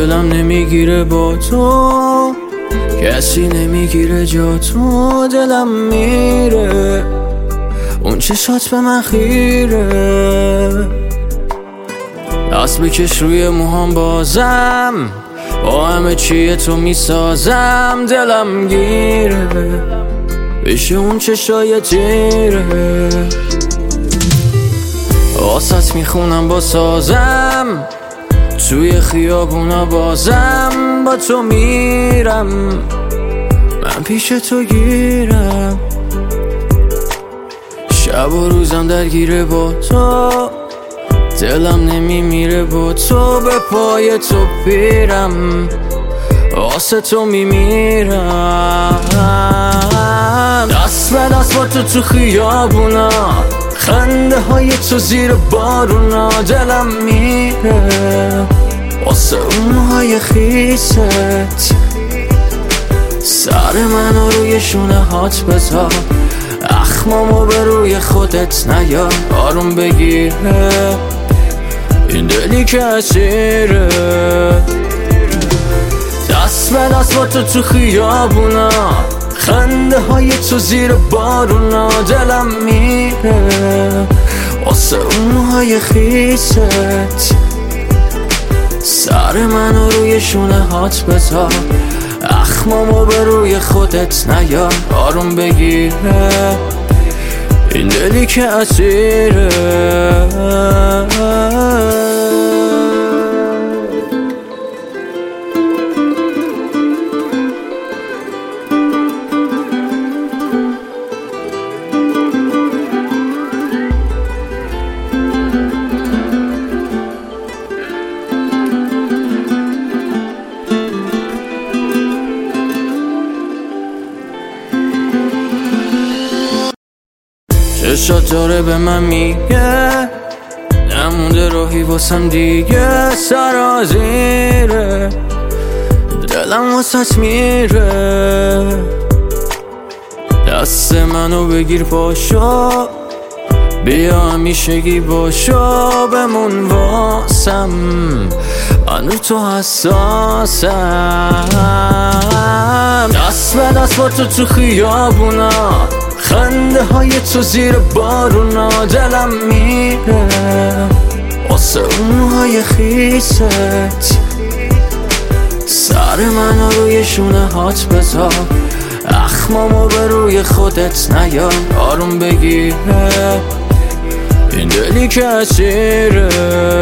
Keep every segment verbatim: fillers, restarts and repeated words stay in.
دلم نمیگیره با تو، کسی نمیگیره جا تو. دلم میره اون چشات به من خیره، دست بکش روی موهام بازم، با همه چیه تو میسازم. دلم گیره بشه اون چشای تیره، واسط میخونم با سازم، توی خیابونا بازم با تو میرم، من پیش تو گیرم. شب و روزم درگیره با تو، دلم نمیمیره با تو. به پای تو پیرم، واسه تو میمیرم. دست به دست با تو تو خیابونا، خنده های تو زیر بارونا. دلم میره واسه اون های خیست، سر منو روی شونه هات بذار، اخمامو به روی خودت نیار. آروم بگیره این دلی که اسیره، دست به دست با تو تو خیابونا، خنده های تو زیر بارونا. دلم میره واسه اون های خیست، سر منو روی شونه هات بذار، اخمامو به روی خودت نیار. آروم بگیره این دلی که اسیره. چشات داره به من میگه نمونده راهی واسم دیگه، سرازیره دلم واسط میره. دست منو بگیر پاشو، بیا همیشگی باشو، بمون واسم، من رو تو حساسم. دست به دست با تو تو خیابونا، خنده های تو زیر بارونا. دلم میره واسه اون های خیست، سر منو روی شونه هات بذار، اخمامو به روی خودت نیار. آروم بگیره این دلی که اسیره،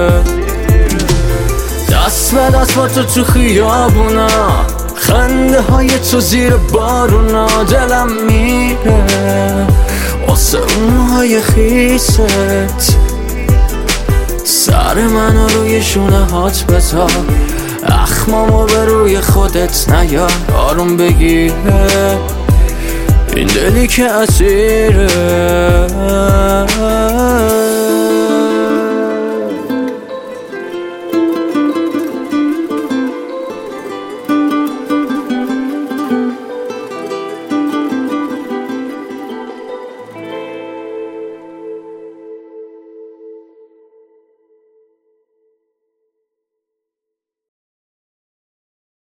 دست به دست با تو تو خیابونا، خنده های تو زیر بارونا. دلم میره واسه اون های خیست، سر منو روی شونه هات بذار، اخمامو به روی خودت نیار. آروم بگیره این دلی که اسیره.